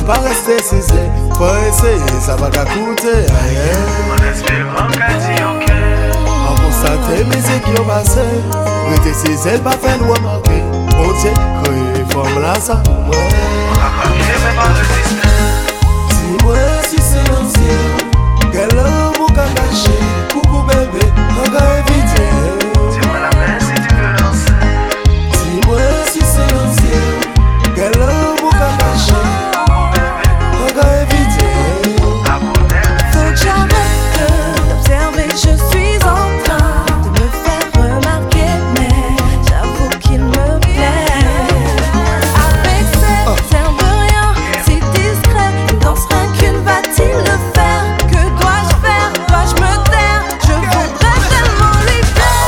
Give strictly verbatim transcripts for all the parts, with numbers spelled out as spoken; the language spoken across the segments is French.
pas rester cisé. Faut essayer, ça va qu'à coûter. En espérant qu'elle dit ok. En constater musique qui ont passé. Rester cisé, pas fait nous remarquer. Bon Dieu, créer forme là, ça pour moi. On a pas bien, mais pas résister. Dis-moi si c'est l'ancien. Quel amour qu'a caché. Coucou bébé, encore éviter. Dis-moi la main si tu veux danser. Dis-moi si c'est l'ancien. Quel amour qu'a caché. Encore éviter. Faut que j'arrête d'observer, je suis en train de me faire remarquer, mais j'avoue qu'il me plaît. Avec ses airs de rien, si discret, il dansera qu'une va-t-il le faire? Que dois-je faire? Dois-je me taire? Je voudrais tellement lui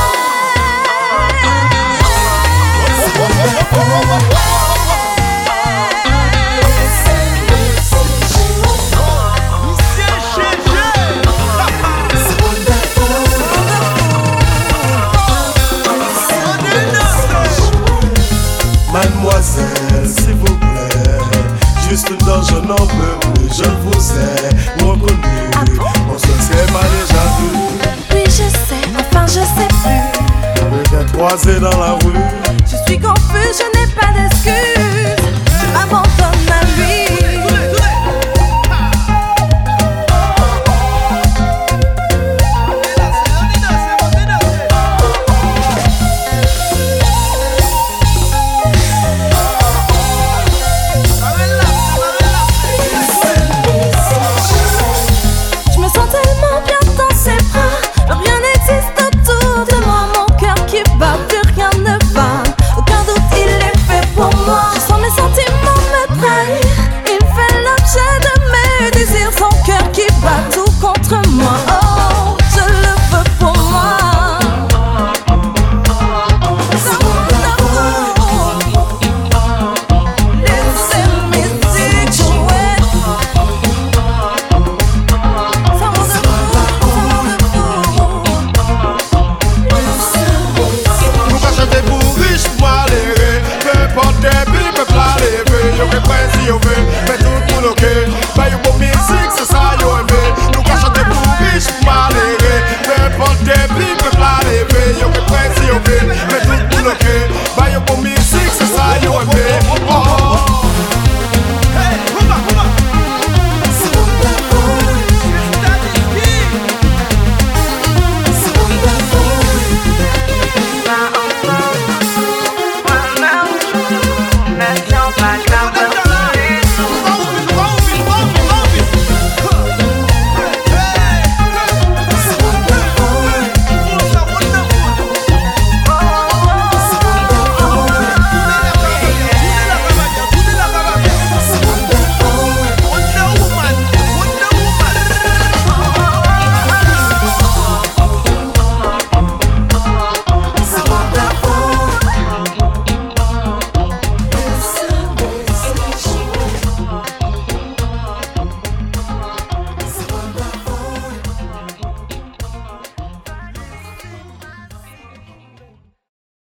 Mademoiselle, s'il vous plaît, juste une dent, je n'en peux plus, je vous ai reconnu. On se serait pas déjà vu. Oui, je sais, enfin je sais plus. Peut-être croisé dans la rue. Je suis confus, je n'ai